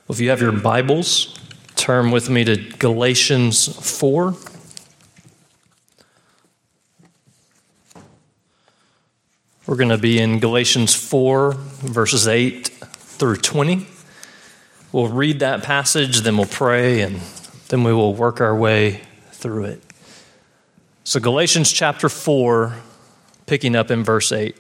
Well, if you have your Bibles, turn with me to Galatians 4. We're going to be in Galatians 4, verses 8 through 20. We'll read that passage, then we'll pray, and then we will work our way through it. So Galatians chapter 4, picking up in verse 8.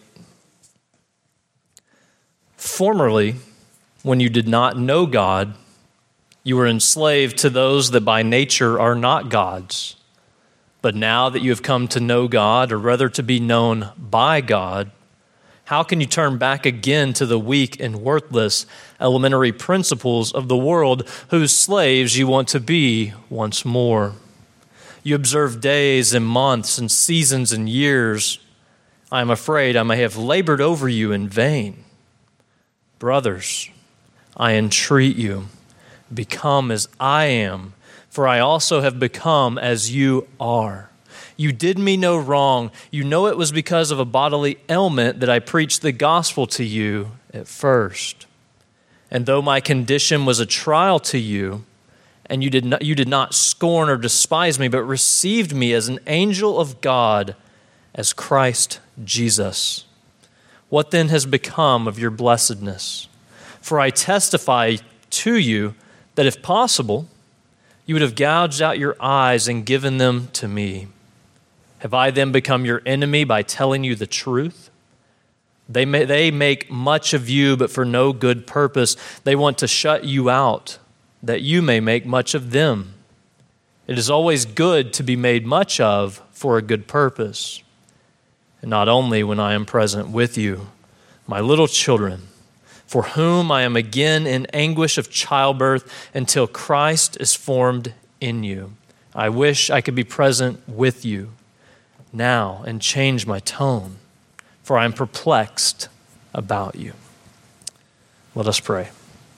Formerly, when you did not know God, you were enslaved to those that by nature are not gods. But now that you have come to know God, or rather to be known by God, how can you turn back again to the weak and worthless elementary principles of the world whose slaves you want to be once more? You observe days and months and seasons and years. I am afraid I may have labored over you in vain. Brothers, I entreat you, become as I am, for I also have become as you are. You did me no wrong. You know it was because of a bodily ailment that I preached the gospel to you at first. And though my condition was a trial to you, and you did not scorn or despise me, but received me as an angel of God, as Christ Jesus. What then has become of your blessedness? For I testify to you that if possible, you would have gouged out your eyes and given them to me. Have I then become your enemy by telling you the truth? They make much of you, but for no good purpose. They want to shut you out, that you may make much of them. It is always good to be made much of for a good purpose, and not only when I am present with you, my little children, for whom I am again in anguish of childbirth until Christ is formed in you. I wish I could be present with you now and change my tone, for I am perplexed about you. Let us pray.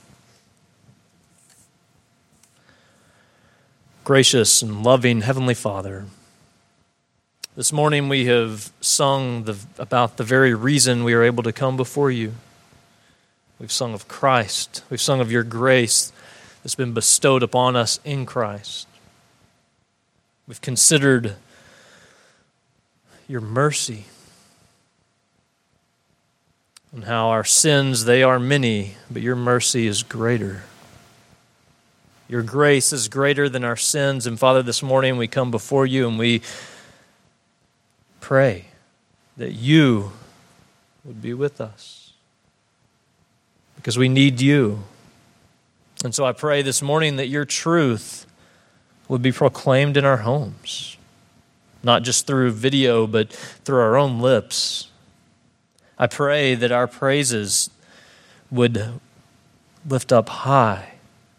Gracious and loving Heavenly Father, this morning we have sung about the very reason we are able to come before you. We've sung of Christ. We've sung of your grace that's been bestowed upon us in Christ. We've considered your mercy and how our sins, they are many, but your mercy is greater. Your grace is greater than our sins. And Father, this morning we come before you and we pray that you would be with us, because we need you. And so I pray this morning that your truth would be proclaimed in our homes, not just through video, but through our own lips. I pray that our praises would lift up high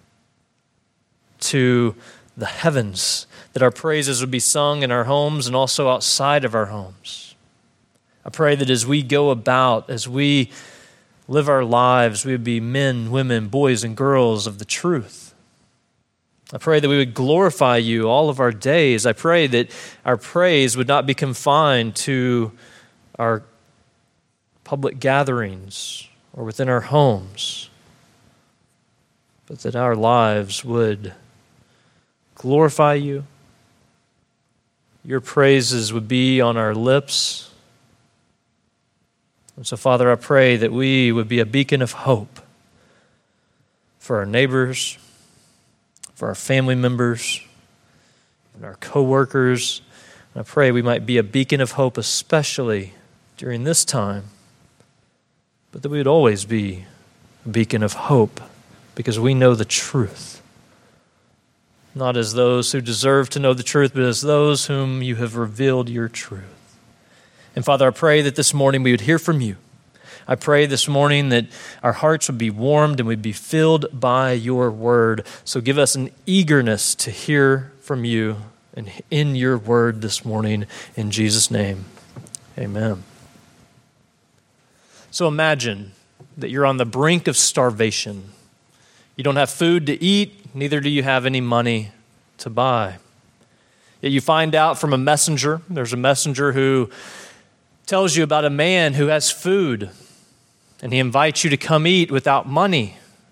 to the heavens, that our praises would be sung in our homes and also outside of our homes. I pray that as we go about, as we live our lives, we would be men, women, boys, and girls of the truth. I pray that we would glorify you all of our days. I pray that our praise would not be confined to our public gatherings or within our homes, but that our lives would glorify you. Your praises would be on our lips. And so, Father, I pray that we would be a beacon of hope for our neighbors, for our family members, and our co-workers. And I pray we might be a beacon of hope, especially during this time, but that we would always be a beacon of hope because we know the truth. Not as those who deserve to know the truth, but as those whom you have revealed your truth. And Father, I pray that this morning we would hear from you. I pray this morning that our hearts would be warmed and we'd be filled by your word. So give us an eagerness to hear from you and in your word this morning. In Jesus' name, amen. So imagine that you're on the brink of starvation. You don't have food to eat, neither do you have any money to buy. Yet you find out from a messenger, there's a messenger who tells you about a man who has food, and he invites you to come eat without money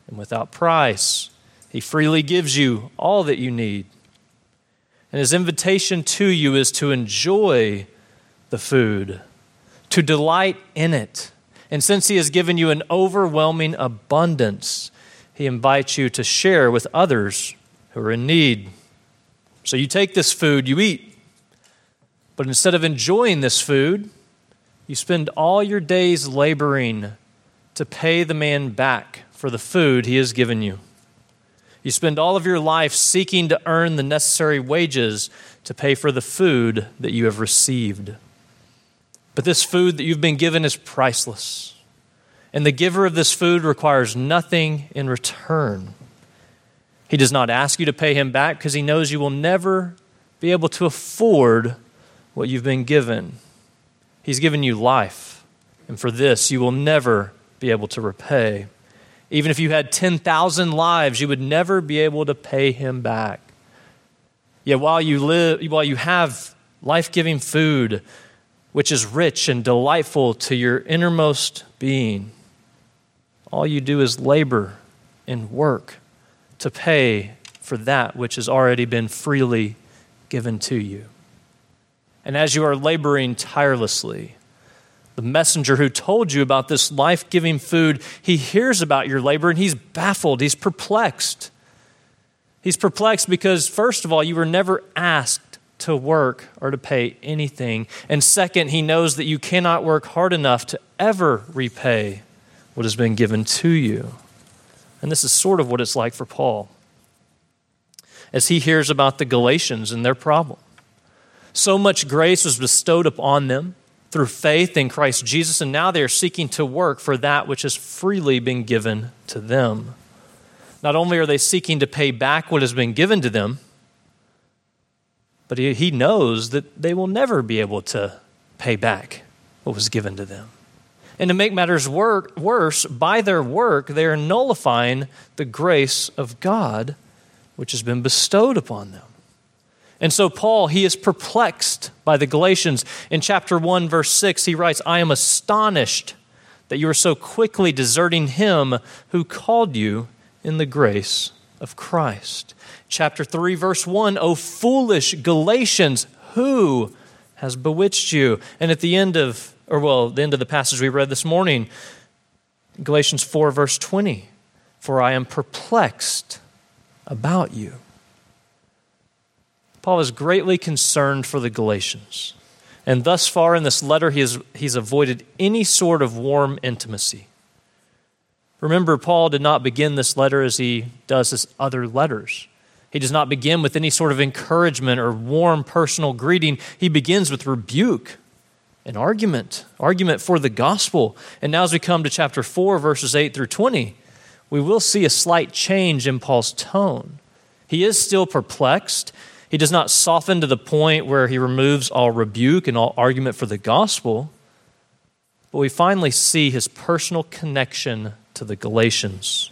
and without price. He freely gives you all that you need. And his invitation to you is to enjoy the food, to delight in it. And since he has given you an overwhelming abundance, he invites you to share with others who are in need. So you take this food, you eat, but instead of enjoying this food, you spend all your days laboring to pay the man back for the food he has given you. You spend all of your life seeking to earn the necessary wages to pay for the food that you have received. But this food that you've been given is priceless. And the giver of this food requires nothing in return. He does not ask you to pay him back because he knows you will never be able to afford what you've been given. He's given you life, and for this you will never be able to repay. Even if you had 10,000 lives, you would never be able to pay him back. Yet while you have life-giving food, which is rich and delightful to your innermost being, all you do is labor and work to pay for that which has already been freely given to you. And as you are laboring tirelessly, the messenger who told you about this life-giving food, he hears about your labor and he's baffled, he's perplexed. He's perplexed because, first of all, you were never asked to work or to pay anything. And second, he knows that you cannot work hard enough to ever repay what has been given to you. And this is sort of what it's like for Paul as he hears about the Galatians and their problem. So much grace was bestowed upon them through faith in Christ Jesus, and now they are seeking to work for that which has freely been given to them. Not only are they seeking to pay back what has been given to them, but he knows that they will never be able to pay back what was given to them. And to make matters worse, by their work, they are nullifying the grace of God which has been bestowed upon them. And so Paul, he is perplexed by the Galatians. In chapter 1, verse 6, he writes, "I am astonished that you are so quickly deserting him who called you in the grace of Christ." Chapter 3, verse 1, "O foolish Galatians, who has bewitched you?" And at the end of the passage we read this morning, Galatians 4, verse 20, "For I am perplexed about you." Paul is greatly concerned for the Galatians. And thus far in this letter, he's avoided any sort of warm intimacy. Remember, Paul did not begin this letter as he does his other letters. He does not begin with any sort of encouragement or warm personal greeting. He begins with rebuke and argument for the gospel. And now as we come to chapter 4, verses 8 through 20, we will see a slight change in Paul's tone. He is still perplexed. He does not soften to the point where he removes all rebuke and all argument for the gospel, but we finally see his personal connection to the Galatians.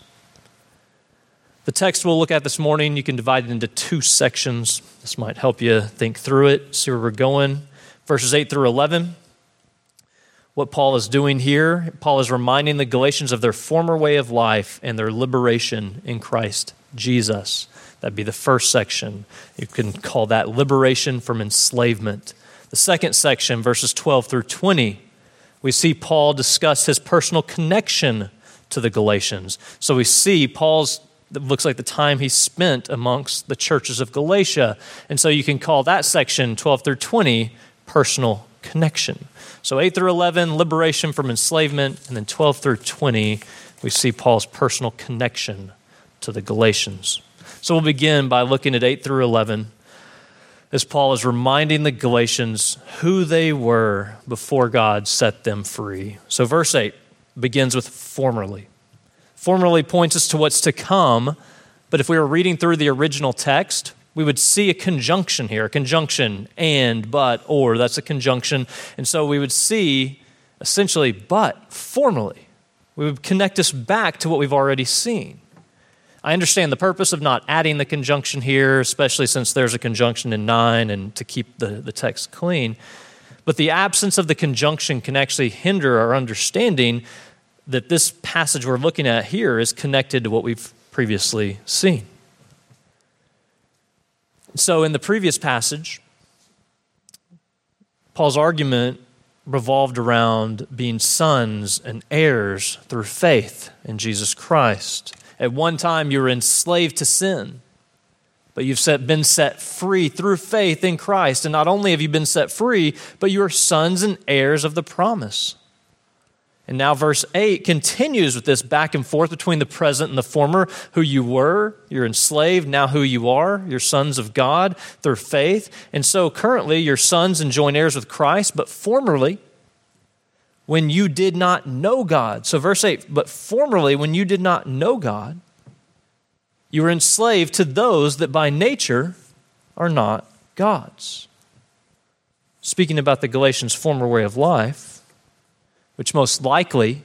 The text we'll look at this morning, you can divide it into two sections. This might help you think through it, see where we're going. Verses 8 through 11. What Paul is doing here, Paul is reminding the Galatians of their former way of life and their liberation in Christ Jesus. That'd be the first section. You can call that liberation from enslavement. The second section, verses 12 through 20, we see Paul discuss his personal connection to the Galatians. So we see Paul's, it looks like the time he spent amongst the churches of Galatia. And so you can call that section, 12 through 20, personal connection. So 8 through 11, liberation from enslavement, and then 12 through 20, we see Paul's personal connection to the Galatians. So we'll begin by looking at 8 through 11 as Paul is reminding the Galatians who they were before God set them free. So verse 8 begins with formerly. Formerly points us to what's to come, but if we were reading through the original text, we would see a conjunction here, a conjunction, and, but, or, that's a conjunction. And so we would see essentially, but, formerly. We would connect us back to what we've already seen. I understand the purpose of not adding the conjunction here, especially since there's a conjunction in 9 and to keep the text clean. But the absence of the conjunction can actually hinder our understanding that this passage we're looking at here is connected to what we've previously seen. So in the previous passage, Paul's argument revolved around being sons and heirs through faith in Jesus Christ. At one time, you were enslaved to sin, but you've been set free through faith in Christ. And not only have you been set free, but you are sons and heirs of the promise. And now verse 8 continues with this back and forth between the present and the former. Who you were, you're enslaved. Now who you are, you're sons of God through faith. And so currently you're sons and joint heirs with Christ, but formerly when you did not know God. So verse 8, but formerly when you did not know God, you were enslaved to those that by nature are not God's. Speaking about the Galatians' former way of life, which most likely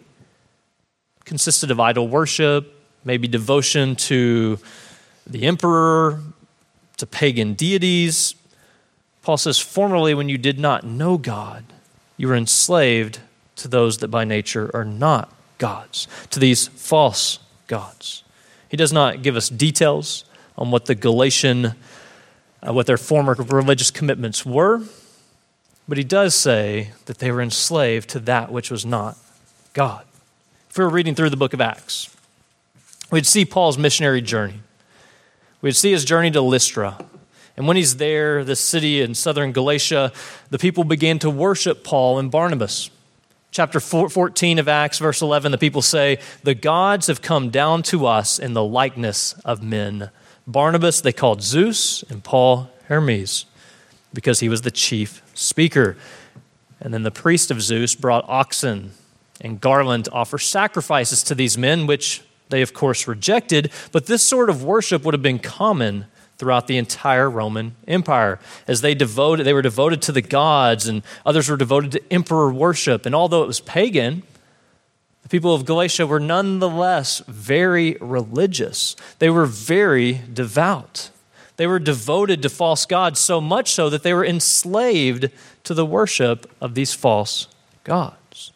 consisted of idol worship, maybe devotion to the emperor, to pagan deities. Paul says, formerly when you did not know God, you were enslaved to those that by nature are not gods, to these false gods. He does not give us details on what the Galatian, what their former religious commitments were, but he does say that they were enslaved to that which was not God. If we were reading through the book of Acts, we'd see Paul's missionary journey. We'd see his journey to Lystra. And when he's there, this city in southern Galatia, the people began to worship Paul and Barnabas. Chapter 14 of Acts, verse 11, the people say, the gods have come down to us in the likeness of men. Barnabas they called Zeus, and Paul Hermes, because he was the chief speaker. And then the priest of Zeus brought oxen and garland to offer sacrifices to these men, which they of course rejected. But this sort of worship would have been common throughout the entire Roman Empire, as they were devoted to the gods, and others were devoted to emperor worship. And although it was pagan, the people of Galatia were nonetheless very religious. They were very devout. They were devoted to false gods, so much so that they were enslaved to the worship of these false gods.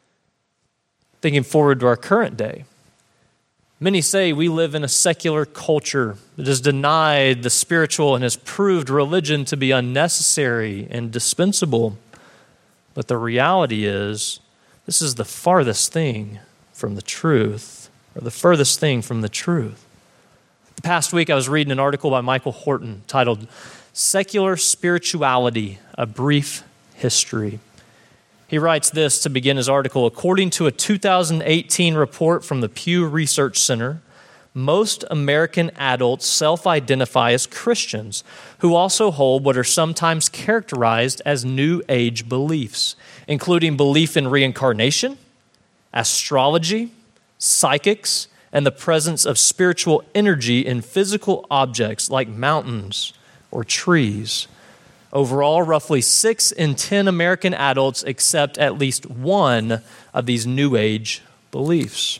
Thinking forward to our current day, many say we live in a secular culture that has denied the spiritual and has proved religion to be unnecessary and dispensable. But the reality is, this is the farthest thing from the truth, or the furthest thing from the truth. The past week I was reading an article by Michael Horton titled, Secular Spirituality, A Brief History. He writes this to begin his article. According to a 2018 report from the Pew Research Center, most American adults self-identify as Christians who also hold what are sometimes characterized as New Age beliefs, including belief in reincarnation, astrology, psychics, and the presence of spiritual energy in physical objects like mountains or trees. Overall, roughly 6 in 10 American adults accept at least one of these New Age beliefs.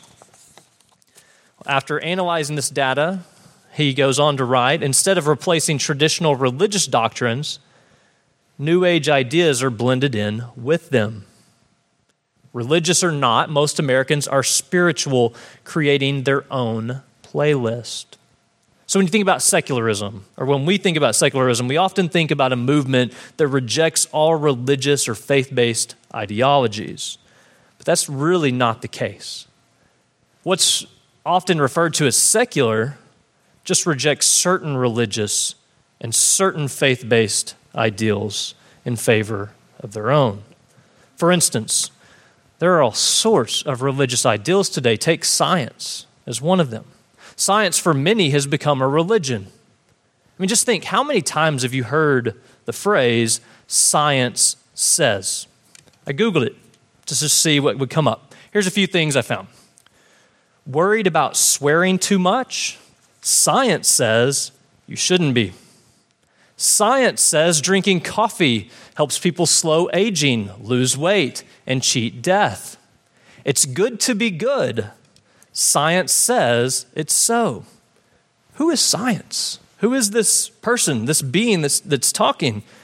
After analyzing this data, he goes on to write, instead of replacing traditional religious doctrines, New Age ideas are blended in with them. Religious or not, most Americans are spiritual, creating their own playlist. So when you think about secularism, or when we think about secularism, we often think about a movement that rejects all religious or faith-based ideologies. But that's really not the case. What's often referred to as secular just rejects certain religious and certain faith-based ideals in favor of their own. For instance, there are all sorts of religious ideals today. Take science as one of them. Science for many has become a religion. I mean, just think, how many times have you heard the phrase, science says? I Googled it just to see what would come up. Here's a few things I found. Worried about swearing too much? Science says you shouldn't be. Science says drinking coffee helps people slow aging, lose weight, and cheat death. It's good to be good. Science says it's so. Who is science? Who is this person, this being that's talking?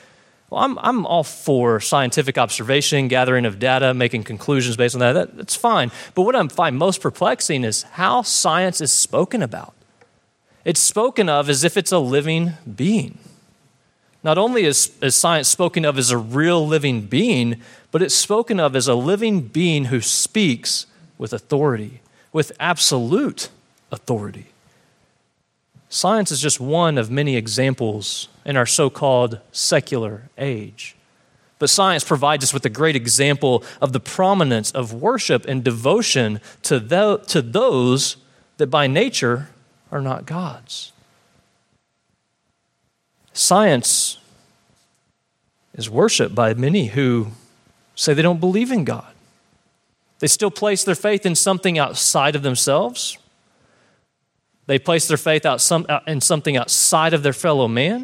Well, I'm all for scientific observation, gathering of data, making conclusions based on that. That's fine. But what I find most perplexing is how science is spoken about. It's spoken of as if it's a living being. Not only is science spoken of as a real living being, but it's spoken of as a living being who speaks with authority, with absolute authority. Science is just one of many examples in our so-called secular age. But science provides us with a great example of the prominence of worship and devotion to those that by nature are not gods. Science is worshiped by many who say they don't believe in God. They still place their faith in something outside of themselves. They place their faith in something outside of their fellow man.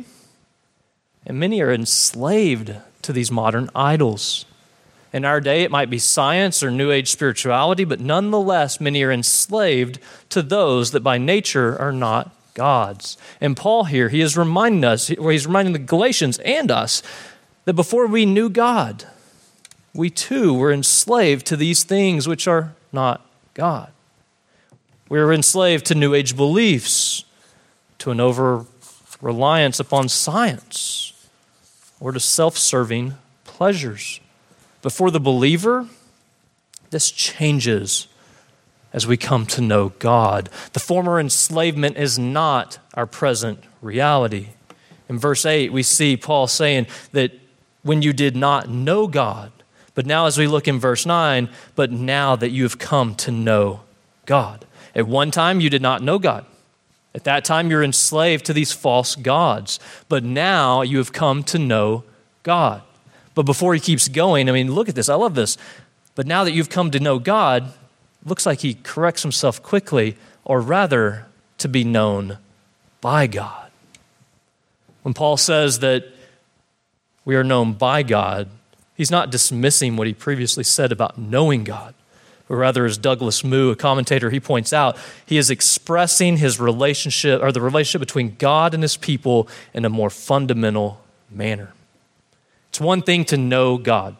And many are enslaved to these modern idols. In our day, it might be science or New Age spirituality, but nonetheless, many are enslaved to those that by nature are not gods. And Paul here, he is reminding us, or he's reminding the Galatians and us, that before we knew God, we too were enslaved to these things which are not God. We were enslaved to New Age beliefs, to an over-reliance upon science, or to self-serving pleasures. But for the believer, this changes as we come to know God. The former enslavement is not our present reality. In verse 8, we see Paul saying that when you did not know God, but now as we look in verse 9, but now that you have come to know God. At one time, you did not know God. At that time, you're enslaved to these false gods. But now you have come to know God. But before he keeps going, look at this. I love this. But now that you've come to know God, looks like he corrects himself quickly, or rather, to be known by God. When Paul says that we are known by God, he's not dismissing what he previously said about knowing God. But rather, as Douglas Moo, a commentator, he points out, he is expressing his relationship, or the relationship between God and his people in a more fundamental manner. It's one thing to know God,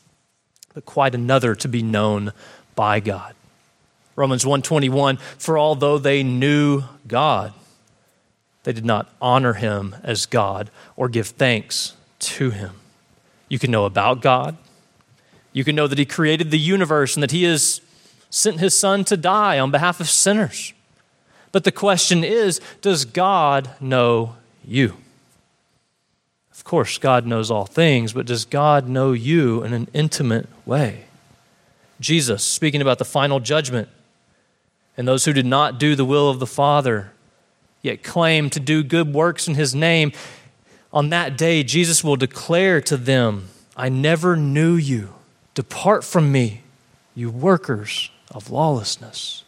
but quite another to be known by God. Romans 1:21, for although they knew God, they did not honor him as God or give thanks to him. You can know about God. You can know that he created the universe and that he has sent his son to die on behalf of sinners. But the question is, does God know you? Of course, God knows all things, but does God know you in an intimate way? Jesus, speaking about the final judgment, and those who did not do the will of the Father, yet claim to do good works in his name, on that day, Jesus will declare to them, I never knew you. Depart from me, you workers of lawlessness.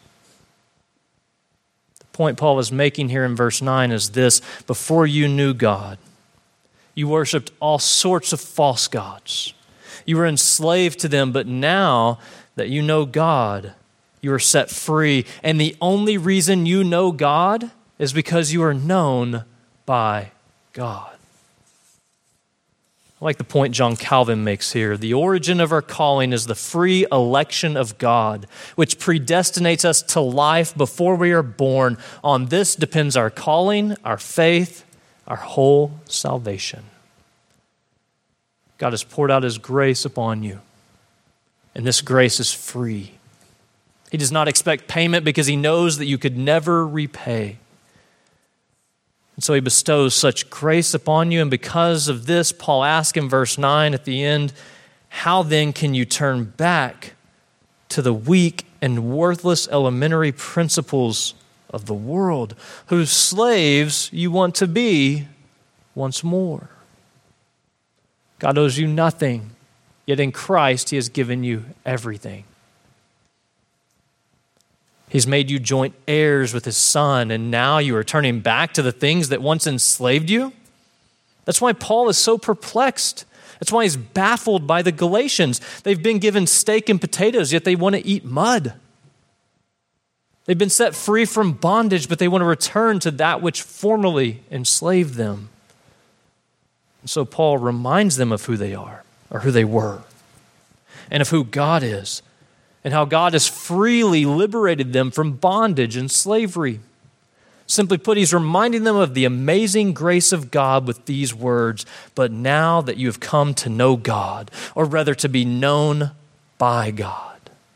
The point Paul is making here in verse 9 is this: before you knew God, you worshiped all sorts of false gods. You were enslaved to them, but now that you know God, you are set free. And the only reason you know God is because you are known by God. I like the point John Calvin makes here. The origin of our calling is the free election of God, which predestinates us to life before we are born. On this depends our calling, our faith, our whole salvation. God has poured out his grace upon you, and this grace is free. He does not expect payment because he knows that you could never repay. And so he bestows such grace upon you, and because of this, Paul asks in verse 9 at the end, how then can you turn back to the weak and worthless elementary principles of the world, whose slaves you want to be once more? God owes you nothing, yet in Christ he has given you everything. He's made you joint heirs with his Son, and now you are turning back to the things that once enslaved you? That's why Paul is so perplexed. That's why he's baffled by the Galatians. They've been given steak and potatoes, yet they want to eat mud. They've been set free from bondage, but they want to return to that which formerly enslaved them. And so Paul reminds them of who they are, or who they were, and of who God is, and how God has freely liberated them from bondage and slavery. Simply put, he's reminding them of the amazing grace of God with these words, but now that you have come to know God, or rather to be known by God.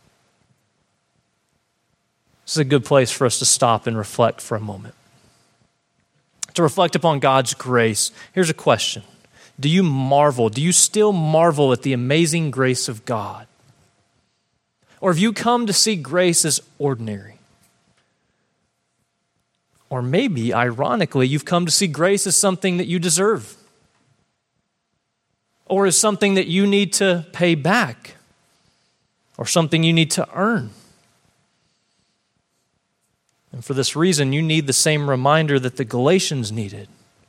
This is a good place for us to stop and reflect for a moment. To reflect upon God's grace, here's a question. Do you still marvel at the amazing grace of God? Or have you come to see grace as ordinary? Or maybe, ironically, you've come to see grace as something that you deserve, or as something that you need to pay back, or something you need to earn. And for this reason, you need the same reminder that the Galatians needed.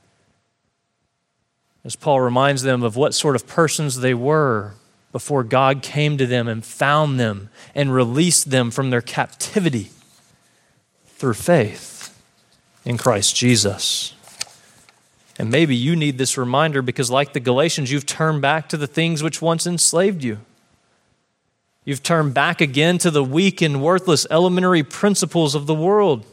As Paul reminds them of what sort of persons they were before God came to them and found them and released them from their captivity through faith in Christ Jesus. And maybe you need this reminder because, like the Galatians, you've turned back to the things which once enslaved you. You've turned back again to the weak and worthless elementary principles of the world.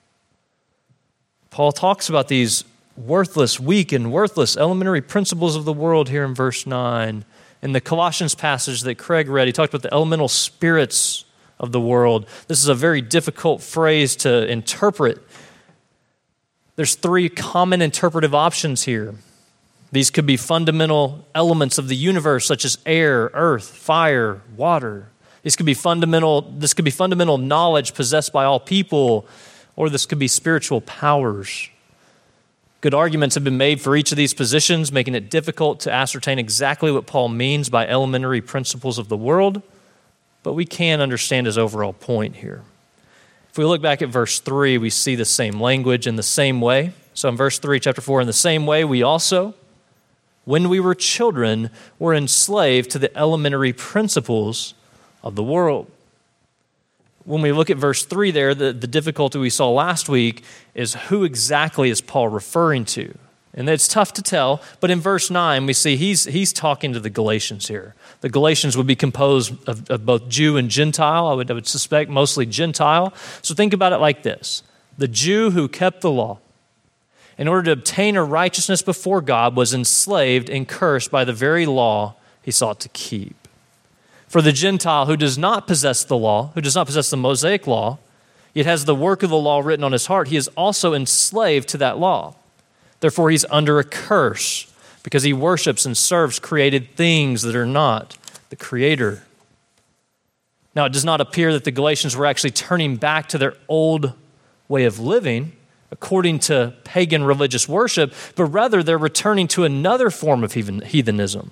Paul talks about these worthless, weak, and worthless elementary principles of the world here in verse 9. In the Colossians passage that Craig read, he talked about the elemental spirits of the world. This is a very difficult phrase to interpret. There's 3 common interpretive options here. These could be fundamental elements of the universe, such as air, earth, fire, water. This could be fundamental knowledge possessed by all people, or this could be spiritual powers. Good arguments have been made for each of these positions, making it difficult to ascertain exactly what Paul means by elementary principles of the world, but we can understand his overall point here. If we look back at verse 3, we see the same language in the same way. So in verse 3, chapter 4, in the same way, we also, when we were children, were enslaved to the elementary principles of the world. When we look at verse 3 there, the difficulty we saw last week is who exactly is Paul referring to? And it's tough to tell, but in verse 9 we see he's talking to the Galatians here. The Galatians would be composed of both Jew and Gentile. I would suspect mostly Gentile. So think about it like this. The Jew who kept the law, in order to obtain a righteousness before God, was enslaved and cursed by the very law he sought to keep. For the Gentile who does not possess the law, who does not possess the Mosaic law, yet has the work of the law written on his heart, he is also enslaved to that law. Therefore, he's under a curse because he worships and serves created things that are not the Creator. Now, it does not appear that the Galatians were actually turning back to their old way of living according to pagan religious worship, but rather they're returning to another form of heathenism.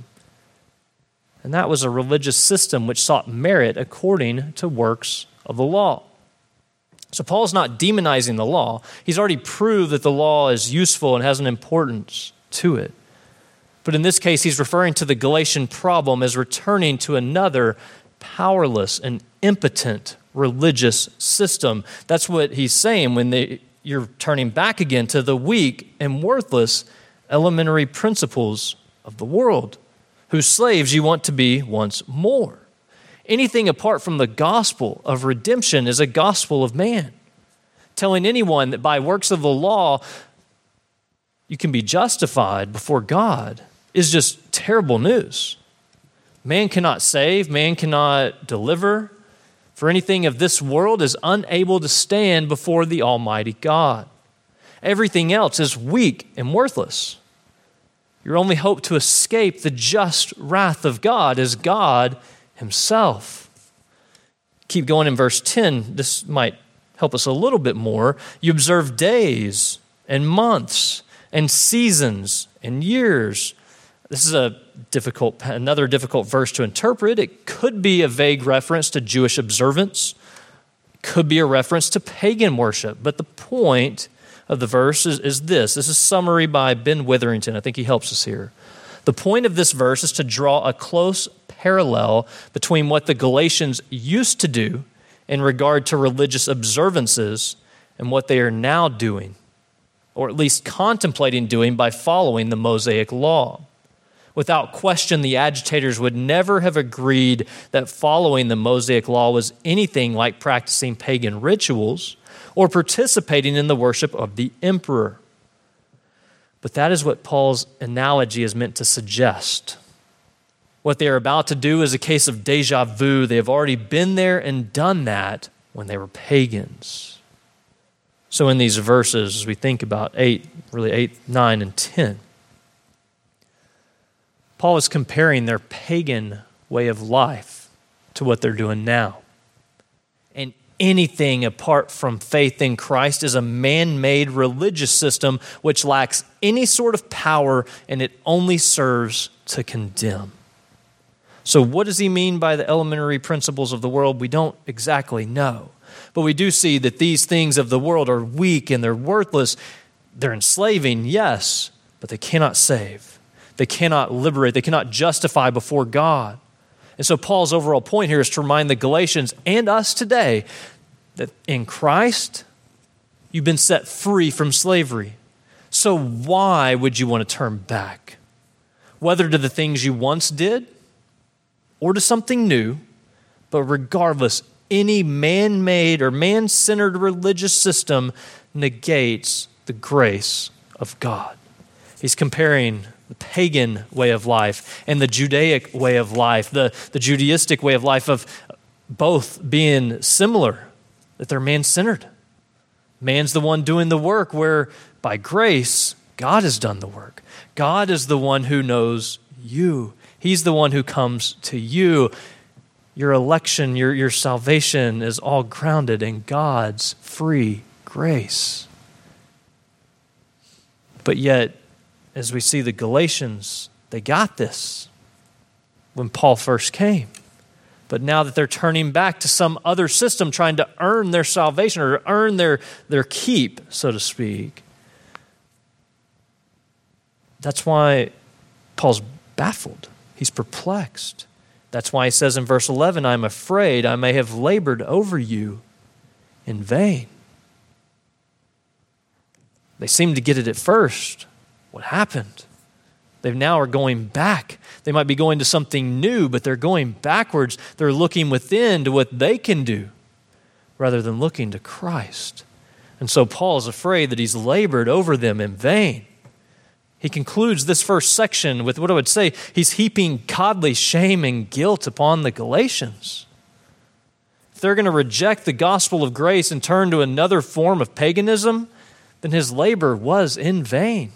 And that was a religious system which sought merit according to works of the law. So Paul's not demonizing the law. He's already proved that the law is useful and has an importance to it. But in this case, he's referring to the Galatian problem as returning to another powerless and impotent religious system. That's what he's saying when you're turning back again to the weak and worthless elementary principles of the world, whose slaves you want to be once more. Anything apart from the gospel of redemption is a gospel of man. Telling anyone that by works of the law you can be justified before God is just terrible news. Man cannot save, man cannot deliver, for anything of this world is unable to stand before the Almighty God. Everything else is weak and worthless. Your only hope to escape the just wrath of God is God Himself. Keep going in verse 10. This might help us a little bit more. You observe days and months and seasons and years. This is another difficult verse to interpret. It could be a vague reference to Jewish observance. It could be a reference to pagan worship. But the point of the verse is this. This is a summary by Ben Witherington. I think he helps us here. The point of this verse is to draw a close parallel between what the Galatians used to do in regard to religious observances and what they are now doing or at least contemplating doing by following the Mosaic law. Without question, the agitators would never have agreed that following the Mosaic law was anything like practicing pagan rituals or participating in the worship of the emperor. But that is what Paul's analogy is meant to suggest. What they are about to do is a case of déjà vu. They have already been there and done that when they were pagans. So in these verses, as we think about 8, 9, and 10, Paul is comparing their pagan way of life to what they're doing now. And anything apart from faith in Christ is a man-made religious system which lacks any sort of power, and it only serves to condemn. So what does he mean by the elementary principles of the world? We don't exactly know. But we do see that these things of the world are weak and they're worthless. They're enslaving, yes, but they cannot save. They cannot liberate. They cannot justify before God. And so Paul's overall point here is to remind the Galatians and us today that in Christ, you've been set free from slavery. So why would you want to turn back? Whether to the things you once did or to something new, but regardless, any man-made or man-centered religious system negates the grace of God. He's comparing the pagan way of life and the Judaic way of life, the Judaistic way of life, of both being similar, that they're man-centered. Man's the one doing the work, where by grace, God has done the work. God is the one who knows you. He's the one who comes to you. Your election, your salvation is all grounded in God's free grace. But yet, as we see the Galatians, they got this when Paul first came. But now that they're turning back to some other system, trying to earn their salvation or earn their keep, so to speak, that's why Paul's baffled. He's perplexed. That's why he says in verse 11, I'm afraid I may have labored over you in vain. They seemed to get it at first. What happened? They now are going back. They might be going to something new, but they're going backwards. They're looking within to what they can do rather than looking to Christ. And so Paul is afraid that he's labored over them in vain. He concludes this first section with what I would say, he's heaping godly shame and guilt upon the Galatians. If they're going to reject the gospel of grace and turn to another form of paganism, then his labor was in vain.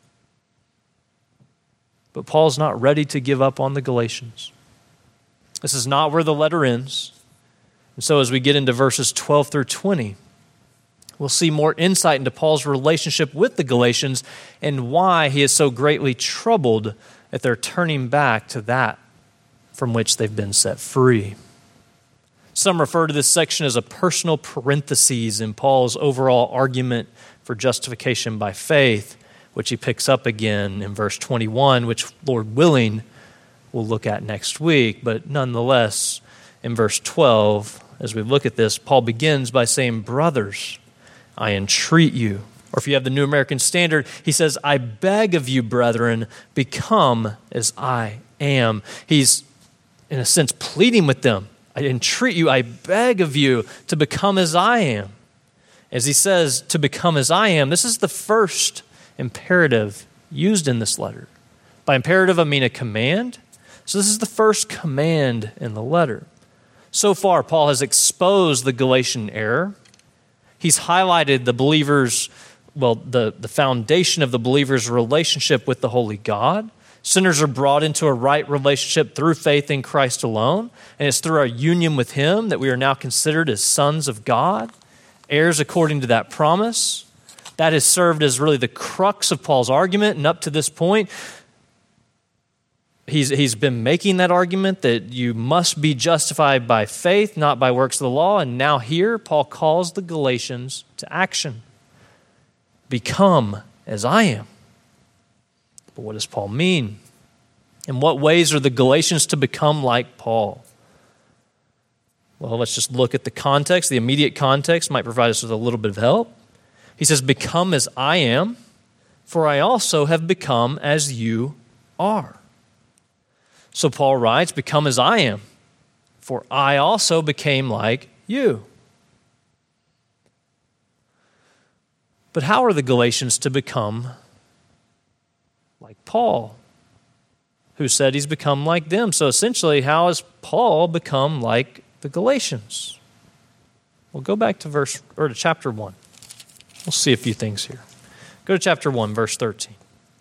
But Paul's not ready to give up on the Galatians. This is not where the letter ends. And so as we get into verses 12 through 20, we'll see more insight into Paul's relationship with the Galatians and why he is so greatly troubled at their turning back to that from which they've been set free. Some refer to this section as a personal parenthesis in Paul's overall argument for justification by faith, which he picks up again in verse 21, which, Lord willing, we'll look at next week. But nonetheless, in verse 12, as we look at this, Paul begins by saying, brothers, I entreat you. Or if you have the New American Standard, he says, I beg of you, brethren, become as I am. He's, in a sense, pleading with them. I entreat you, I beg of you to become as I am. As he says, to become as I am, this is the first imperative used in this letter. By imperative, I mean a command. So this is the first command in the letter. So far, Paul has exposed the Galatian error. He's highlighted the believers, the foundation of the believer's relationship with the Holy God. Sinners are brought into a right relationship through faith in Christ alone, and it's through our union with Him that we are now considered as sons of God, heirs according to that promise. That has served as really the crux of Paul's argument, and up to this point, he's been making that argument that you must be justified by faith, not by works of the law, and now here, Paul calls the Galatians to action. Become as I am. But what does Paul mean? In what ways are the Galatians to become like Paul? Well, let's just look at the context. The immediate context might provide us with a little bit of help. He says, become as I am, for I also have become as you are. So Paul writes, become as I am, for I also became like you. But how are the Galatians to become like Paul, who said he's become like them? So essentially, how has Paul become like the Galatians? We'll go back to chapter 1. We'll see a few things here. Go to chapter 1, verse 13.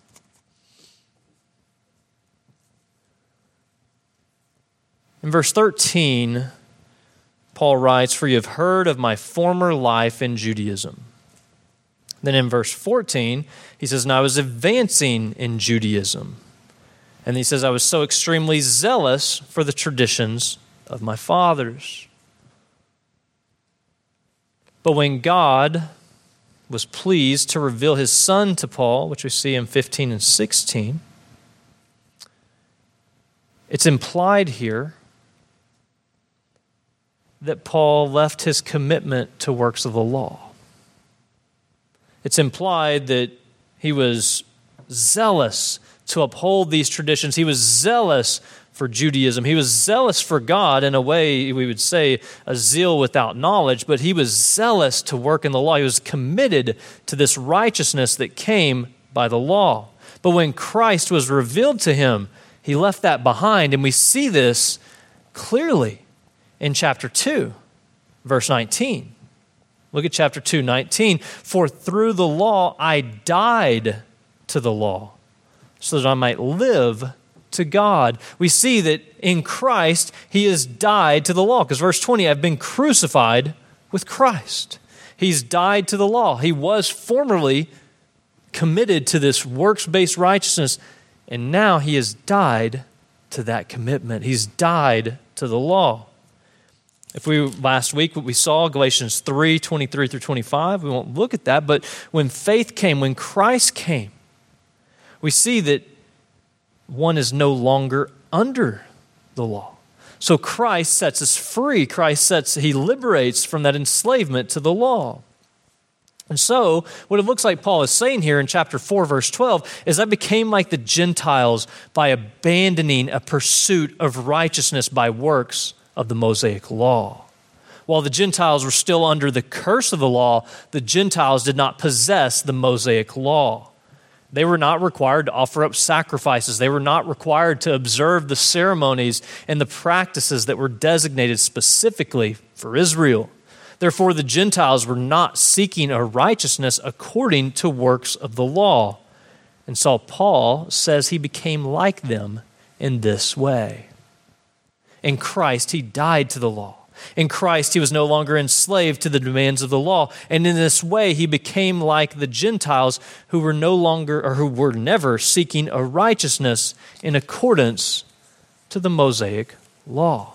In verse 13, Paul writes, "For you have heard of my former life in Judaism." Then in verse 14, he says, "And I was advancing in Judaism." And he says, "I was so extremely zealous for the traditions of my fathers." But when God was pleased to reveal his Son to Paul, which we see in 15 and 16, it's implied here that Paul left his commitment to works of the law. It's implied that he was zealous to uphold these traditions. He was zealous for Judaism. He was zealous for God in a way we would say a zeal without knowledge, but he was zealous to work in the law. He was committed to this righteousness that came by the law. But when Christ was revealed to him, he left that behind, and we see this clearly in chapter 2, verse 19. Look at chapter 2, 19. "For through the law I died to the law, so that I might live to God." We see that in Christ, he has died to the law. Because verse 20, "I've been crucified with Christ." He's died to the law. He was formerly committed to this works-based righteousness, and now he has died to that commitment. He's died to the law. Last week, what we saw, Galatians 3, 23 through 25, we won't look at that, but when faith came, when Christ came, we see that one is no longer under the law. So Christ sets us free. He liberates from that enslavement to the law. And so, what it looks like Paul is saying here in chapter 4, verse 12, is I became like the Gentiles by abandoning a pursuit of righteousness by works of the Mosaic law. While the Gentiles were still under the curse of the law, the Gentiles did not possess the Mosaic law. They were not required to offer up sacrifices. They were not required to observe the ceremonies and the practices that were designated specifically for Israel. Therefore, the Gentiles were not seeking a righteousness according to works of the law. And so Paul says he became like them in this way. In Christ, he died to the law. In Christ, he was no longer enslaved to the demands of the law. And in this way, he became like the Gentiles who were never seeking a righteousness in accordance to the Mosaic law.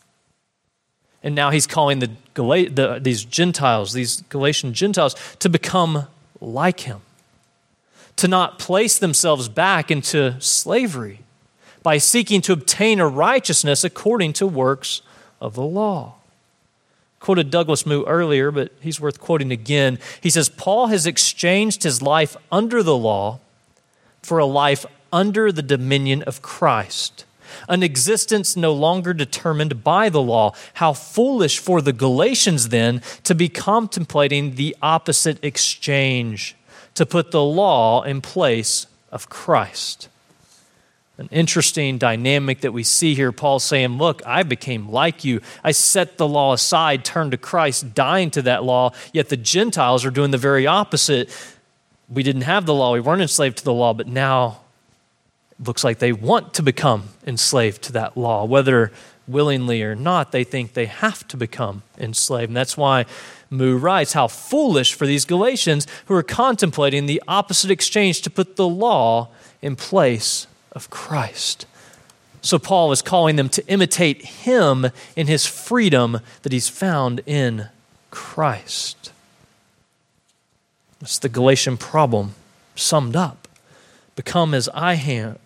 And now he's calling these Galatian Gentiles, to become like him, to not place themselves back into slavery by seeking to obtain a righteousness according to works of the law. Quoted Douglas Moo earlier, but he's worth quoting again. He says, Paul has exchanged his life under the law for a life under the dominion of Christ, an existence no longer determined by the law. How foolish for the Galatians then to be contemplating the opposite exchange, to put the law in place of Christ. An interesting dynamic that we see here. Paul saying, look, I became like you. I set the law aside, turned to Christ, dying to that law, yet the Gentiles are doing the very opposite. We didn't have the law. We weren't enslaved to the law, but now it looks like they want to become enslaved to that law. Whether willingly or not, they think they have to become enslaved. And that's why Moo writes, how foolish for these Galatians who are contemplating the opposite exchange to put the law in place of Christ. So Paul is calling them to imitate him in his freedom that he's found in Christ. That's the Galatian problem summed up. Become as I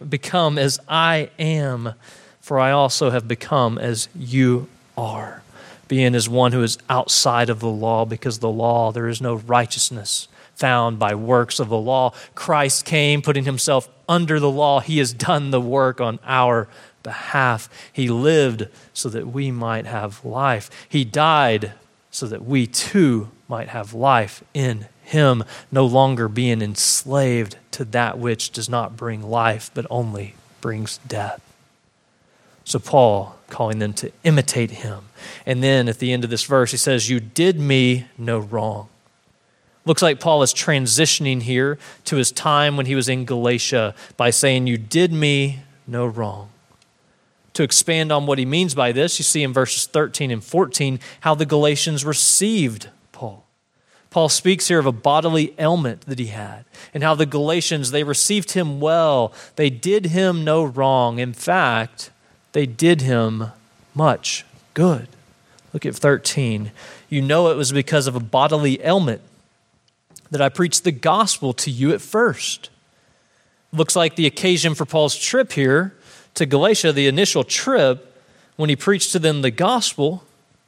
am, for I also have become as you are. Being as one who is outside of the law, because the law, there is no righteousness found by works of the law. Christ came, putting himself under the law. He has done the work on our behalf. He lived so that we might have life. He died so that we too might have life in him, no longer being enslaved to that which does not bring life, but only brings death. So Paul calling them to imitate him. And then at the end of this verse, he says, "You did me no wrong." Looks like Paul is transitioning here to his time when he was in Galatia by saying, "You did me no wrong." To expand on what he means by this, you see in verses 13 and 14 how the Galatians received Paul. Paul speaks here of a bodily ailment that he had and how the Galatians, they received him well. They did him no wrong. In fact, they did him much good. Look at 13. "You know it was because of a bodily ailment that I preached the gospel to you at first." Looks like the occasion for Paul's trip here to Galatia, the initial trip, when he preached to them the gospel,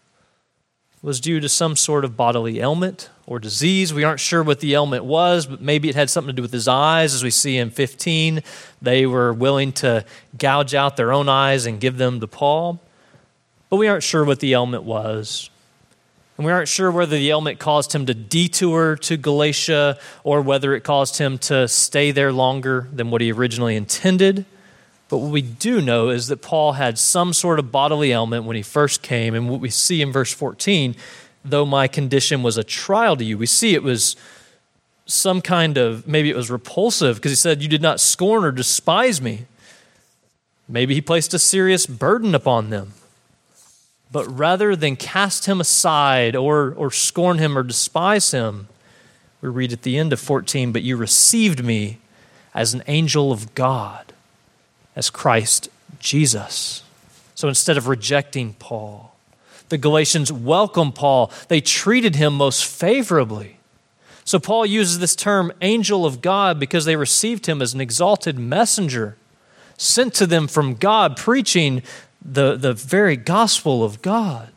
was due to some sort of bodily ailment or disease. We aren't sure what the ailment was, but maybe it had something to do with his eyes. As we see in 15, they were willing to gouge out their own eyes and give them to Paul. But we aren't sure what the ailment was. And we aren't sure whether the ailment caused him to detour to Galatia or whether it caused him to stay there longer than what he originally intended. But what we do know is that Paul had some sort of bodily ailment when he first came. And what we see in verse 14, "Though my condition was a trial to you," we see it was some kind of, maybe it was repulsive, because he said, "You did not scorn or despise me." Maybe he placed a serious burden upon them. But rather than cast him aside or scorn him or despise him, we read at the end of 14, "But you received me as an angel of God, as Christ Jesus." So instead of rejecting Paul, the Galatians welcomed Paul. They treated him most favorably. So Paul uses this term, angel of God, because they received him as an exalted messenger sent to them from God, preaching the very gospel of God.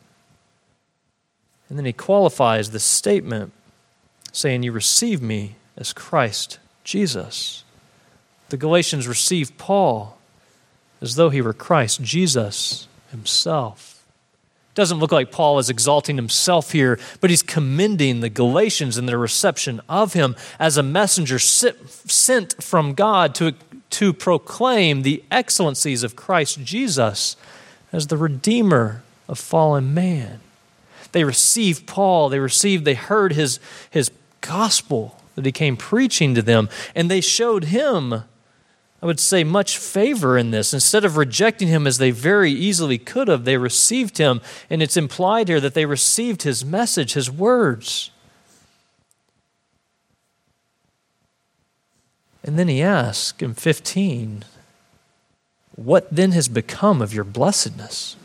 And then he qualifies this statement, saying, "You received me as Christ Jesus." The Galatians received Paul as though he were Christ Jesus himself. It doesn't look like Paul is exalting himself here, but he's commending the Galatians in their reception of him as a messenger sent from God to proclaim the excellencies of Christ Jesus as the Redeemer of fallen man. They received Paul, they heard his gospel that he came preaching to them, and they showed him, I would say, much favor in this. Instead of rejecting him as they very easily could have, they received him, and it's implied here that they received his message, his words. And then he asks in 15, "What then has become of your blessedness?"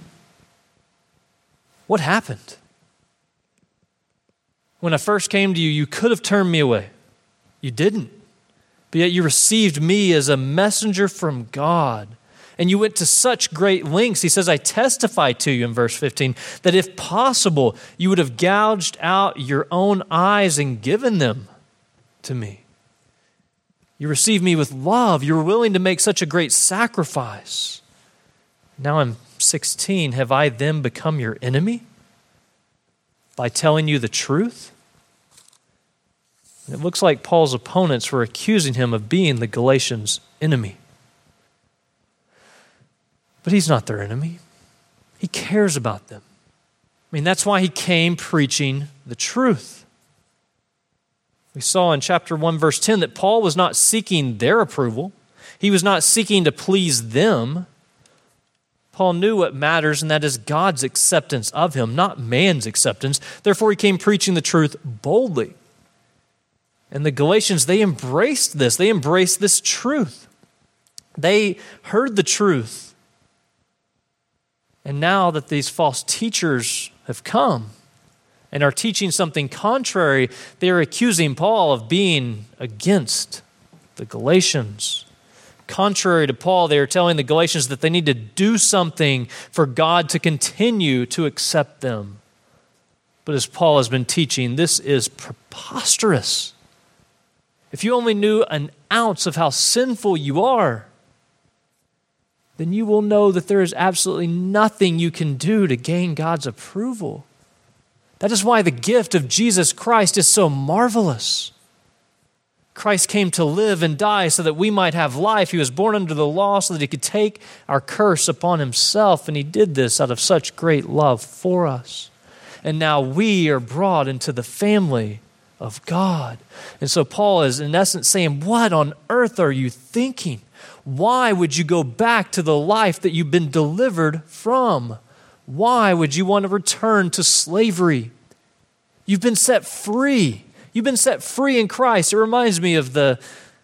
What happened? When I first came to you, you could have turned me away. You didn't. But yet you received me as a messenger from God. And you went to such great lengths. He says, "I testify to you," in verse 15, "that if possible, you would have gouged out your own eyes and given them to me." You received me with love. You were willing to make such a great sacrifice. Now in 16, "Have I then become your enemy by telling you the truth?" And it looks like Paul's opponents were accusing him of being the Galatians' enemy. But he's not their enemy. He cares about them. I mean, that's why he came preaching the truth. We saw in chapter 1, verse 10, that Paul was not seeking their approval. He was not seeking to please them. Paul knew what matters, and that is God's acceptance of him, not man's acceptance. Therefore, he came preaching the truth boldly. And the Galatians, they embraced this. They embraced this truth. They heard the truth. And now that these false teachers have come and are teaching something contrary, they are accusing Paul of being against the Galatians. Contrary to Paul, they are telling the Galatians that they need to do something for God to continue to accept them. But as Paul has been teaching, this is preposterous. if you only knew an ounce of how sinful you are, then you will know that there is absolutely nothing you can do to gain God's approval. That is why the gift of Jesus Christ is so marvelous. Christ came to live and die so that we might have life. He was born under the law so that he could take our curse upon himself, and he did this out of such great love for us. And now we are brought into the family of God. And so Paul is in essence saying, what on earth are you thinking? Why would you go back to the life that you've been delivered from? Why would you want to return to slavery? You've been set free. You've been set free in Christ. It reminds me of the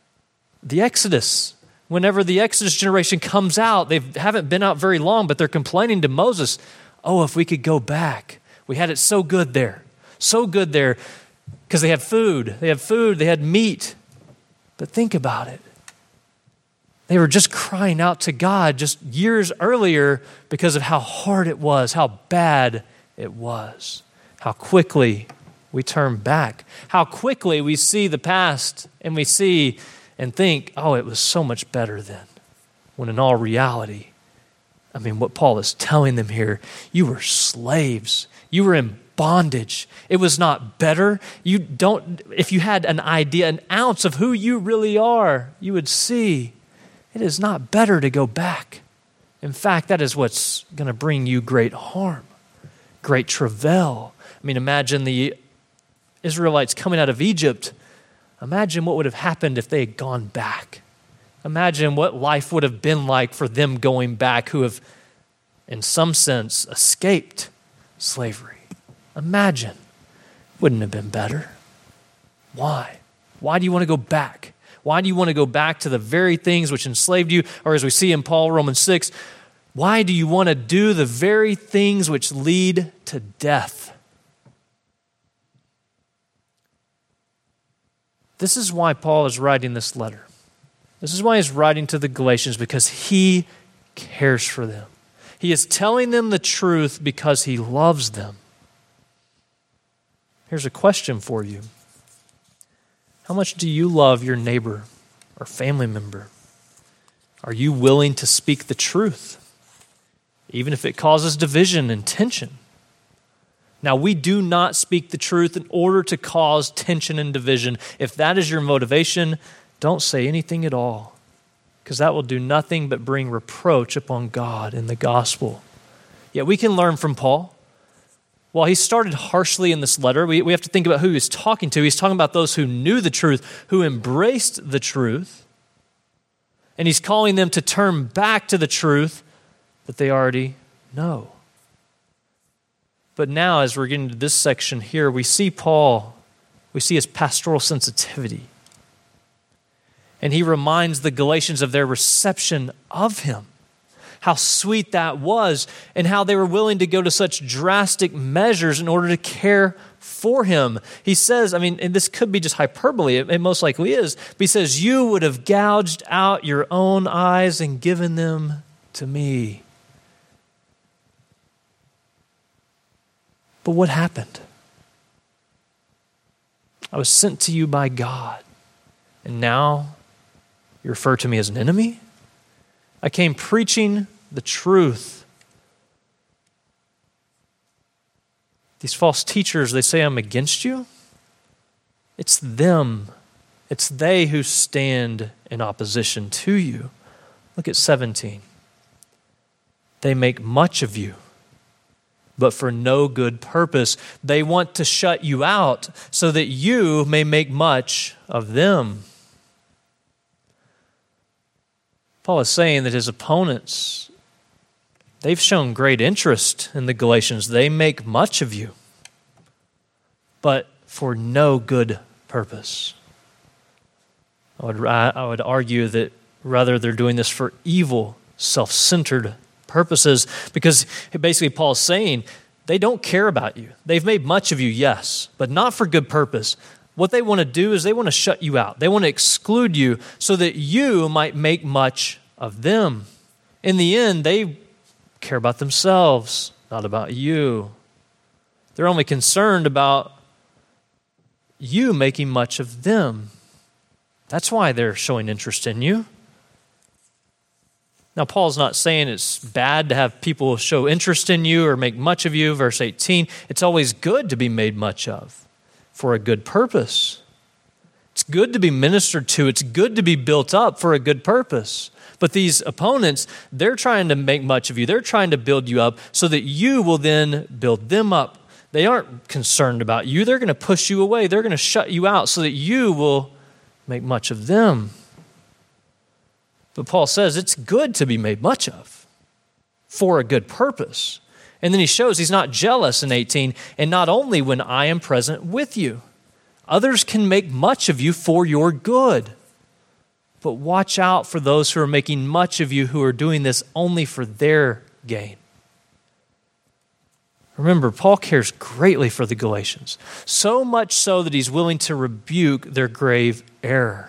Exodus. Whenever the Exodus generation comes out, they haven't been out very long, but they're complaining to Moses, oh, if we could go back. We had it so good there. So good there because they had food. They had meat. But think about it. They were just crying out to God just years earlier because of how hard it was, how bad it was, how quickly we turn back, how quickly we see the past and we see and think, oh, it was so much better then. When in all reality, what Paul is telling them here, you were slaves. You were in bondage. It was not better. If you had an idea, an ounce of who you really are, you would see it is not better to go back. In fact, that is what's going to bring you great harm, great travail. Imagine the Israelites coming out of Egypt. Imagine what would have happened if they had gone back. Imagine what life would have been like for them going back who have, in some sense, escaped slavery. Imagine. Wouldn't have been better. Why? Why do you want to go back? Why do you want to go back to the very things which enslaved you? Or as we see in Paul, Romans 6, why do you want to do the very things which lead to death? This is why Paul is writing this letter. This is why he's writing to the Galatians, because he cares for them. He is telling them the truth because he loves them. Here's a question for you. How much do you love your neighbor or family member? Are you willing to speak the truth, even if it causes division and tension? Now, we do not speak the truth in order to cause tension and division. If that is your motivation, don't say anything at all, because that will do nothing but bring reproach upon God in the gospel. Yet we can learn from Paul. While he started harshly in this letter, we have to think about who he's talking to. He's talking about those who knew the truth, who embraced the truth, and he's calling them to turn back to the truth that they already know. But now, as we're getting to this section here, we see Paul, we see his pastoral sensitivity. And he reminds the Galatians of their reception of him, how sweet that was, and how they were willing to go to such drastic measures in order to care for him. He says, and this could be just hyperbole, it most likely is, but he says, you would have gouged out your own eyes and given them to me. But what happened? I was sent to you by God, and now you refer to me as an enemy? I came preaching the truth. These false teachers, they say I'm against you. It's them. It's they who stand in opposition to you. Look at 17. They make much of you, but for no good purpose. They want to shut you out so that you may make much of them. Paul is saying that his opponents, they've shown great interest in the Galatians. They make much of you, but for no good purpose. I would argue that rather they're doing this for evil, self-centered purposes, because basically Paul's saying they don't care about you. They've made much of you, yes, but not for good purpose. What they want to do is they want to shut you out. They want to exclude you so that you might make much of them. In the end, they care about themselves, not about you. They're only concerned about you making much of them. That's why they're showing interest in you. Now, Paul's not saying it's bad to have people show interest in you or make much of you. Verse 18, it's always good to be made much of for a good purpose. It's good to be ministered to. It's good to be built up for a good purpose. But these opponents, they're trying to make much of you. They're trying to build you up so that you will then build them up. They aren't concerned about you. They're going to push you away. They're going to shut you out so that you will make much of them. But Paul says it's good to be made much of for a good purpose. And then he shows he's not jealous in 18, and not only when I am present with you. Others can make much of you for your good. But watch out for those who are making much of you who are doing this only for their gain. Remember, Paul cares greatly for the Galatians, so much so that he's willing to rebuke their grave error.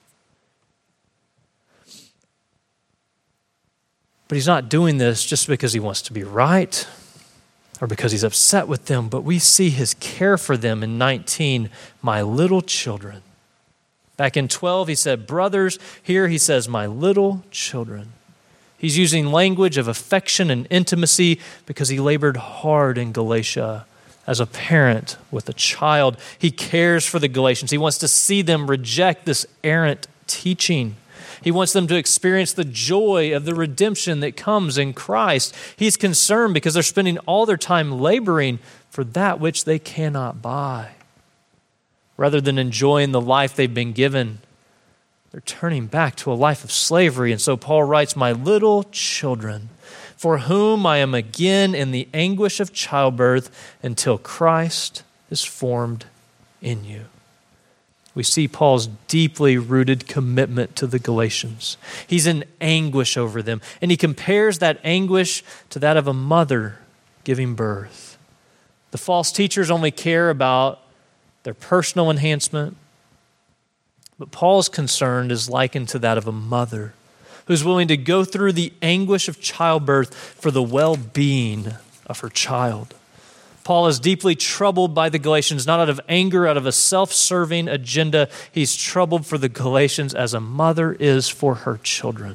But he's not doing this just because he wants to be right or because he's upset with them, but we see his care for them in 19, my little children. Back in 12, he said, brothers. Here he says, my little children. He's using language of affection and intimacy because he labored hard in Galatia as a parent with a child. He cares for the Galatians. He wants to see them reject this errant teaching. He wants them to experience the joy of the redemption that comes in Christ. He's concerned because they're spending all their time laboring for that which they cannot buy. Rather than enjoying the life they've been given, they're turning back to a life of slavery. And so Paul writes, my little children, for whom I am again in the anguish of childbirth until Christ is formed in you. We see Paul's deeply rooted commitment to the Galatians. He's in anguish over them, and he compares that anguish to that of a mother giving birth. The false teachers only care about their personal enhancement, but Paul's concern is likened to that of a mother who's willing to go through the anguish of childbirth for the well-being of her child. Paul is deeply troubled by the Galatians, not out of anger, out of a self-serving agenda. He's troubled for the Galatians as a mother is for her children.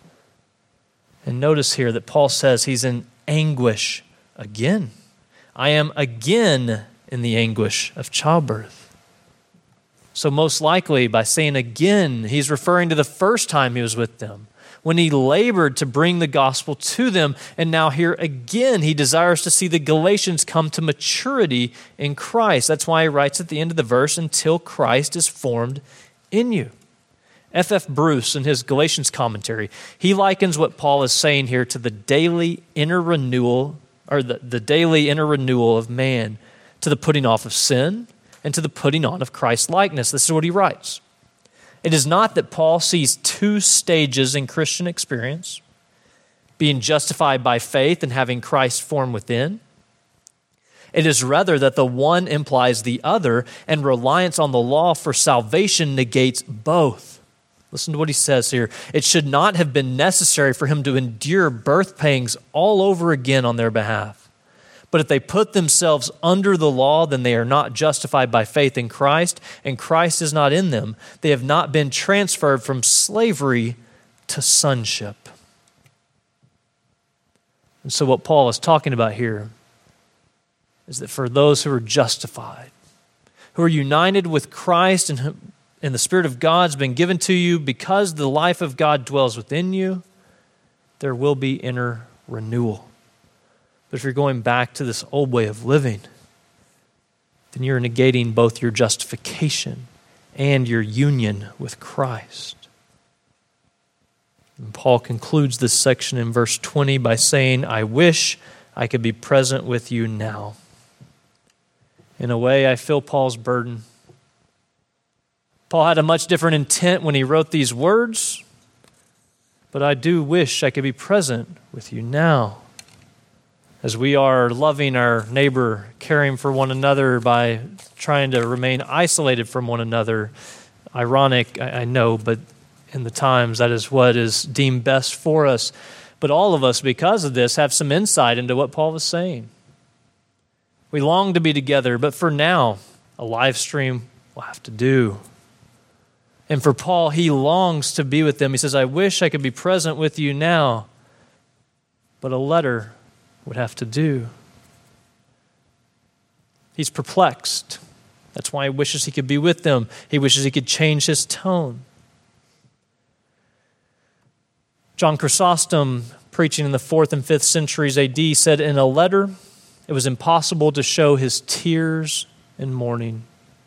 And notice here that Paul says he's in anguish again. I am again in the anguish of childbirth. So most likely by saying again, he's referring to the first time he was with them, when he labored to bring the gospel to them. And now here again, he desires to see the Galatians come to maturity in Christ. That's why he writes at the end of the verse, until Christ is formed in you. F.F. Bruce, in his Galatians commentary, he likens what Paul is saying here to the daily inner renewal, or the daily inner renewal of man, to the putting off of sin and to the putting on of Christ's likeness. This is what he writes. It is not that Paul sees two stages in Christian experience, being justified by faith and having Christ formed within. It is rather that the one implies the other, and reliance on the law for salvation negates both. Listen to what he says here. It should not have been necessary for him to endure birth pangs all over again on their behalf. But if they put themselves under the law, then they are not justified by faith in Christ, and Christ is not in them. They have not been transferred from slavery to sonship. And so what Paul is talking about here is that for those who are justified, who are united with Christ and the Spirit of God has been given to you because the life of God dwells within you, there will be inner renewal. But if you're going back to this old way of living, then you're negating both your justification and your union with Christ. And Paul concludes this section in verse 20 by saying, I wish I could be present with you now. In a way, I feel Paul's burden. Paul had a much different intent when he wrote these words, but I do wish I could be present with you now. As we are loving our neighbor, caring for one another by trying to remain isolated from one another. Ironic, I know, but in the times that is what is deemed best for us. But all of us, because of this, have some insight into what Paul was saying. We long to be together, but for now, a live stream will have to do. And for Paul, he longs to be with them. He says, I wish I could be present with you now, but a letter would have to do. He's perplexed. That's why he wishes he could be with them. He wishes he could change his tone. John Chrysostom, preaching in the 4th and 5th centuries AD, said in a letter, it was impossible to show his tears and mourning.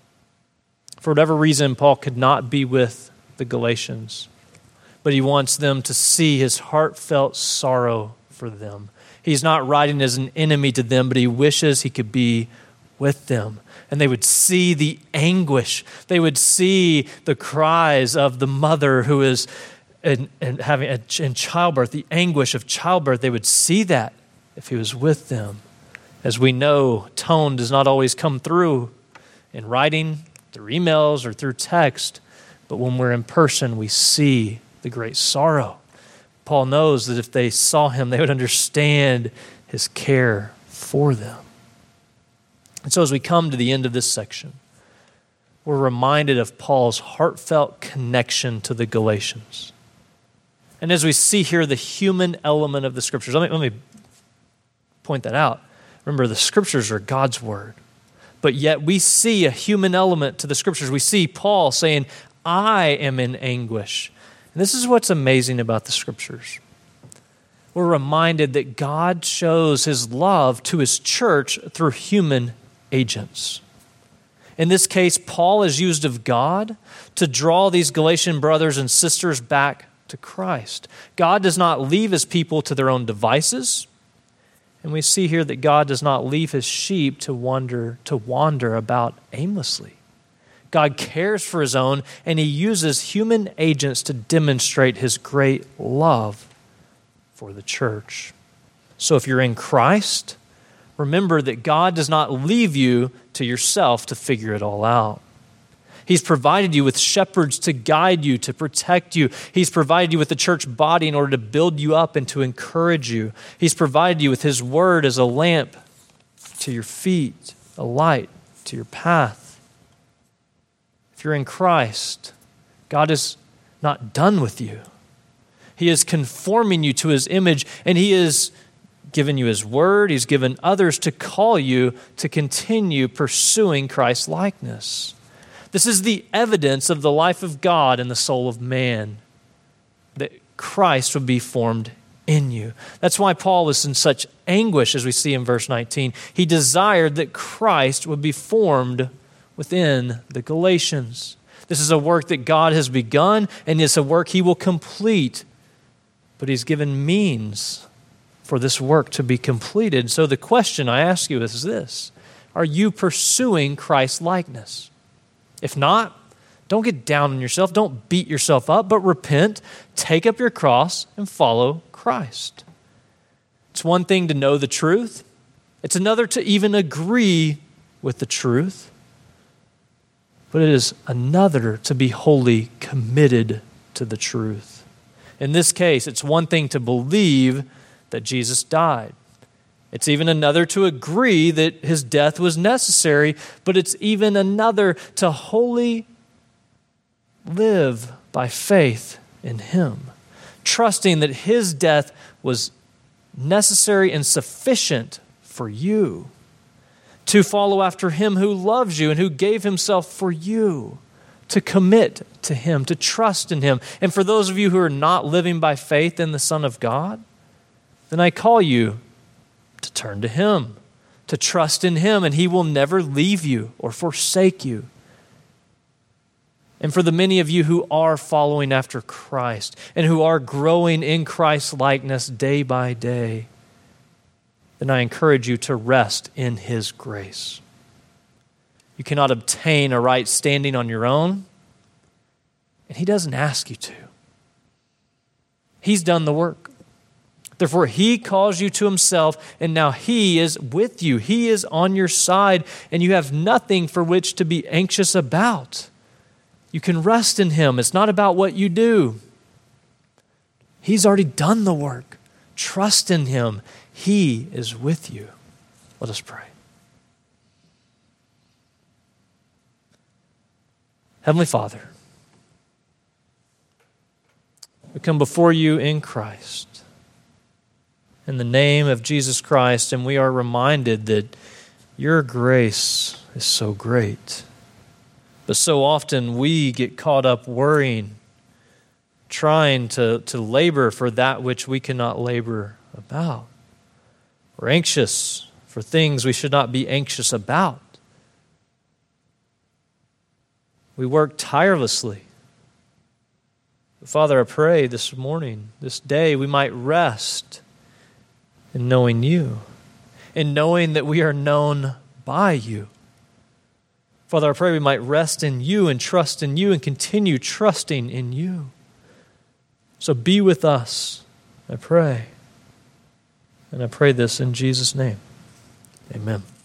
For whatever reason, Paul could not be with the Galatians, but he wants them to see his heartfelt sorrow for them. He's not writing as an enemy to them, but he wishes he could be with them. And they would see the anguish. They would see the cries of the mother who is in childbirth, the anguish of childbirth. They would see that if he was with them. As we know, tone does not always come through in writing, through emails, or through text. But when we're in person, we see the great sorrow. Paul knows that if they saw him, they would understand his care for them. And so as we come to the end of this section, we're reminded of Paul's heartfelt connection to the Galatians. And as we see here the human element of the Scriptures, let me point that out. Remember, the Scriptures are God's Word. But yet we see a human element to the Scriptures. We see Paul saying, I am in anguish. And this is what's amazing about the Scriptures. We're reminded that God shows his love to his church through human agents. In this case, Paul is used of God to draw these Galatian brothers and sisters back to Christ. God does not leave his people to their own devices. And we see here that God does not leave his sheep to wander about aimlessly. God cares for his own, and he uses human agents to demonstrate his great love for the church. So if you're in Christ, remember that God does not leave you to yourself to figure it all out. He's provided you with shepherds to guide you, to protect you. He's provided you with the church body in order to build you up and to encourage you. He's provided you with his word as a lamp to your feet, a light to your path. If you're in Christ, God is not done with you. He is conforming you to his image, and he is given you his word. He's given others to call you to continue pursuing Christ's likeness. This is the evidence of the life of God in the soul of man, that Christ would be formed in you. That's why Paul was in such anguish, as we see in verse 19. He desired that Christ would be formed within the Galatians. This is a work that God has begun, and it's a work he will complete. But he's given means for this work to be completed. So the question I ask you is this: are you pursuing Christ's likeness? If not, don't get down on yourself. Don't beat yourself up, but repent, take up your cross, and follow Christ. It's one thing to know the truth. It's another to even agree with the truth. But it is another to be wholly committed to the truth. In this case, it's one thing to believe that Jesus died. It's even another to agree that his death was necessary, but it's even another to wholly live by faith in him, trusting that his death was necessary and sufficient for you, to follow after him who loves you and who gave himself for you, to commit to him, to trust in him. And for those of you who are not living by faith in the Son of God, then I call you to turn to him, to trust in him, and he will never leave you or forsake you. And for the many of you who are following after Christ and who are growing in Christ's likeness day by day, then I encourage you to rest in his grace. You cannot obtain a right standing on your own, and he doesn't ask you to. He's done the work. Therefore, he calls you to himself, and now he is with you. He is on your side, and you have nothing for which to be anxious about. You can rest in him. It's not about what you do. He's already done the work. Trust in him. He is with you. Let us pray. Heavenly Father, We come before you in Christ, in the name of Jesus Christ, and we are reminded that your grace is so great. But so often we get caught up worrying, trying to labor for that which we cannot labor about. We're anxious for things we should not be anxious about. We work tirelessly. But Father, I pray this morning, this day, we might rest in knowing you, in knowing that we are known by you. Father, I pray we might rest in you and trust in you and continue trusting in you. So be with us, I pray. And I pray this in Jesus' name. Amen.